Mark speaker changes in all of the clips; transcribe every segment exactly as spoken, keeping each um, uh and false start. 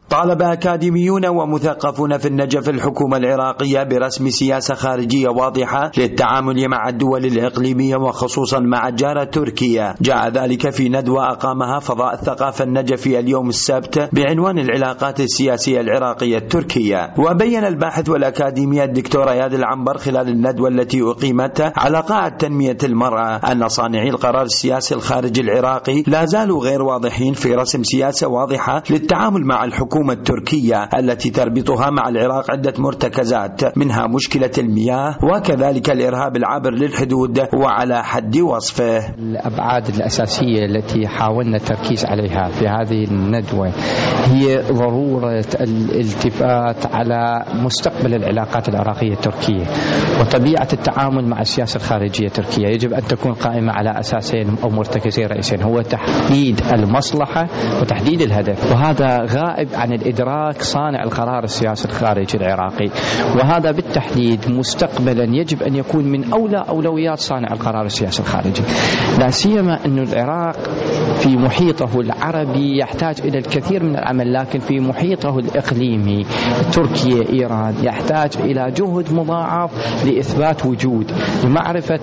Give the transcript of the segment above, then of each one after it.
Speaker 1: طالب أكاديميون ومثقفون في النجف الحكومة العراقية برسم سياسة خارجية واضحة للتعامل مع الدول الإقليمية وخصوصا مع الجارة تركيا. جاء ذلك في ندوة أقامها فضاء الثقافة النجفي اليوم السبت بعنوان العلاقات السياسية العراقية التركية. وبين الباحث والأكاديمي الدكتور اياد العنبر خلال الندوة التي أقيمت على قاعة تنمية المرأة أن صانعي القرار السياسي الخارجي العراقي لا زالوا غير واضحين في رسم سياسة واضحة للتعامل مع الحكومة التركية التي تربطها مع العراق عدة مرتكزات، منها مشكلة المياه وكذلك الإرهاب العابر للحدود وعلى حد وصفه.
Speaker 2: الأبعاد الأساسية التي حاولنا التركيز عليها في هذه الندوة هي ضرورة الالتفات على مستقبل العلاقات العراقية التركية وطبيعة التعامل مع السياسة الخارجية التركية. يجب أن تكون قائمة على أساسين أو مرتكزين رئيسين، هو تحديد المصلحة وتحديد الهدف، وهذا غائب عن الإدراك صانع القرار السياسي الخارجي العراقي، وهذا بالتحديد مستقبلا يجب أن يكون من أولى أولويات صانع القرار السياسي الخارجي، لا سيما أن العراق في محيطه العربي يحتاج إلى الكثير من العمل، لكن في محيطه الإقليمي تركيا إيران يحتاج إلى جهد مضاعف لإثبات وجود، لمعرفة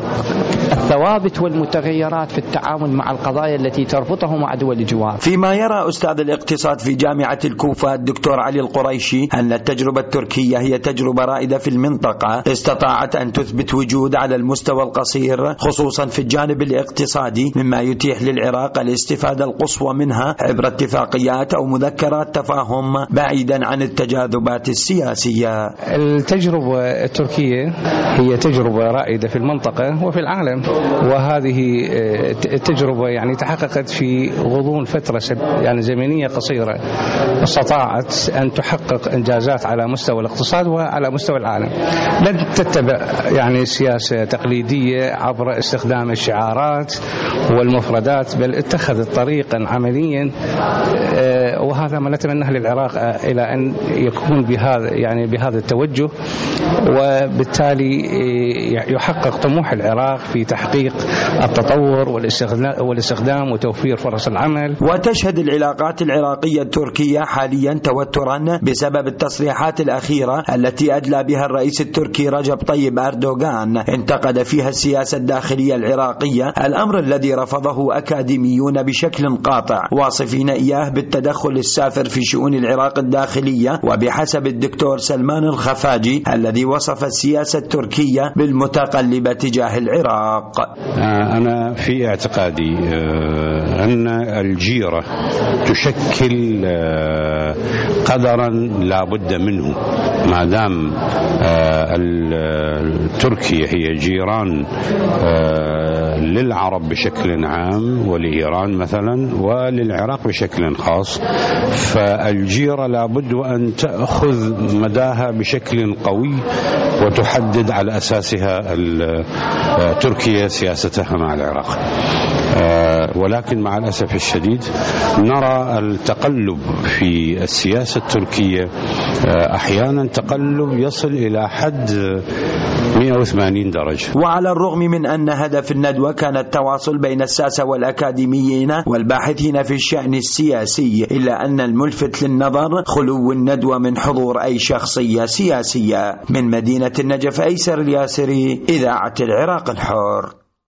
Speaker 2: الثوابت والمتغيرات في التعامل مع القضايا التي تربطه مع دول الجوار.
Speaker 1: فيما يرى أستاذ الاقتصاد في جامعة الكوفة الدكتور علي القريشي أن التجربة التركية هي تجربة رائدة في المنطقة استطاعت أن تثبت وجود على المستوى القصير خصوصا في الجانب الاقتصادي، مما يتيح للعراق الاستفادة القصوى منها عبر اتفاقيات أو مذكرات تفاهم بعيدا عن التجاذبات السياسية.
Speaker 3: التجربة التركية هي تجربة رائدة في المنطقة وفي العالم، وهذه التجربة يعني تحققت في غضون فترة يعني زمنية قصيرة، استطاعت أن تحقق إنجازات على مستوى الاقتصاد وعلى مستوى العالم. لن تتبع يعني سياسة تقليدية عبر استخدام الشعارات والمفردات، بل اتخذت طريقا عمليا، وهذا ما نتمناه للعراق إلى أن يكون بهذا يعني بهذا التوجه، وبالتالي يحقق طموح العراق في تحقيق التطور والاستخدام وتوفير فرص العمل.
Speaker 1: وتشهد العلاقات العراقية التركية حاليا توترا بسبب التصريحات الأخيرة التي أدلى بها الرئيس التركي رجب طيب أردوغان، انتقد فيها السياسة الداخلية العراقية، الأمر الذي رفضه أكاديميون بشكل قاطع واصفين إياه بالتدخل السافر في شؤون العراق الداخلية، وبحسب الدكتور سلمان الخفاجي الذي وصف السياسة التركية بالمتقلبة تجاه العراق.
Speaker 4: أنا في اعتقادي أن الجيرة تشكل قدرا لا بد منه، ما دام تركيا هي جيران للعرب بشكل عام ولإيران مثلا وللعراق بشكل خاص، فالجيرة لابد أن تأخذ مداها بشكل قوي وتحدد على أساسها تركيا سياستها مع العراق. ولكن مع الأسف الشديد نرى التقلب في السياسة التركية، أحيانا تقلب يصل إلى حد مئة وثمانين درجة.
Speaker 1: وعلى الرغم من أن هدف الندوة كان التواصل بين الساسة والأكاديميين والباحثين في الشأن السياسي، إلا أن الملفت للنظر خلو الندوة من حضور أي شخصية سياسية. من مدينة النجف، أيسر الياسري، إذاعة العراق الحر.